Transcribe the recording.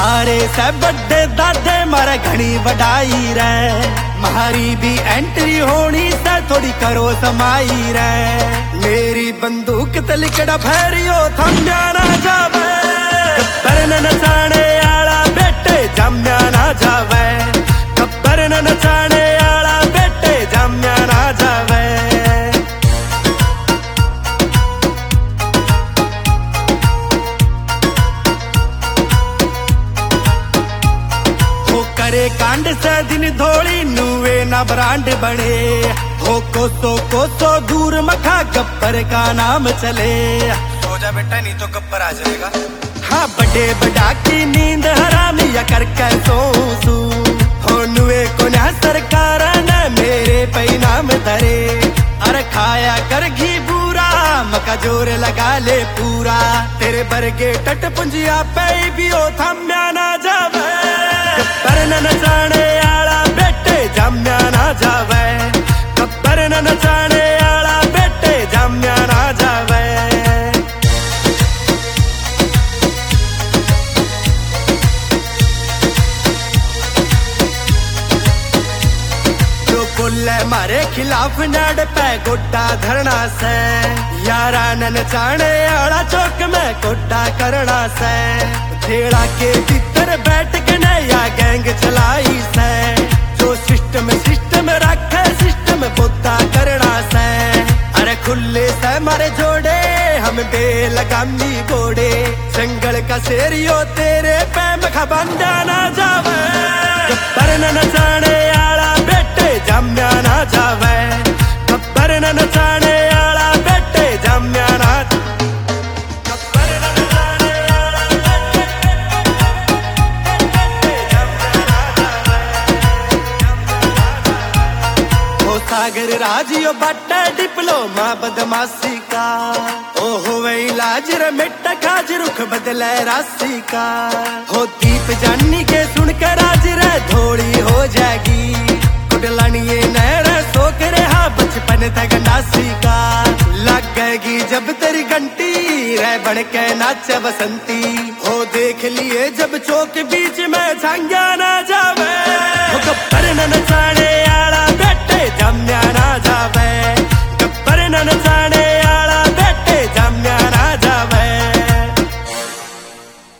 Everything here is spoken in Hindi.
थारे से बड़े दादे मारे घनी वडाई रे, महारी भी एंट्री होनी से थोड़ी करो समाई रे। मेरी बंदूक तलिकड़ा भैरियो थम्या ना जावे, गब्बर न नचाने आला बेटे जम्या ना जावे, गब्बर न नचाने आला बेटे जम्या ना जावे। करे कांड से दिन धोली नुए ना ब्रांड बने, हो कोसो दूर मखा गब्बर का नाम चले। सो जा बेटा नहीं तो गब्बर आ जाएगा। हाँ बड़े बड़ा की नींद हरामी या करके सोसू, हो नुए को ना सरकार ने मेरे पे नाम धरे। अरे खाया कर घी पूरा मका जोर लगा ले पूरा, तेरे बरगे टट पुंजिया पे भी ओ थम्या ना जावे, गब्बर न नचाने आला बेटे जम्या ना जावे, गब्बर न नचाने आला बेटे जम्या ना जावे। जो बोले मारे खिलाफ नड़ पे गोड्डा धरना से, यारा न नचाने आला चौक में गोड्डा करना से। खेड़ा के भीतर बैठ के नया गैंग चलाई से, जो सिस्टम रखे सिस्टम बोता करना से। अरे खुले से मारे जोड़े हम बेलगामी बोड़े, जंगल का शेरियो तेरे पैम खबंदा ना जावे, गब्बर न नचाने आला बेटे जम्या ना जावे, गब्बर न नचाने आला बेटे जम्या ना। सागर राजियो बट्टा डिप्लोमा बदमाशी का, ओ हो इलाज रे मिट्टा खाज रुख बदले राशि का। हो दीप जानी के सुन कर राज रे धोड़ी हो जाएगी, कुडलानिये नैर सोक रहा बचपन तक नासी का। लगेगी जब तेरी घंटी रे बन के नाच बसंती, हो देख लिए जब चौक बीच में झांगा ना जावे, गब्बर न नचाने आला बेटे जम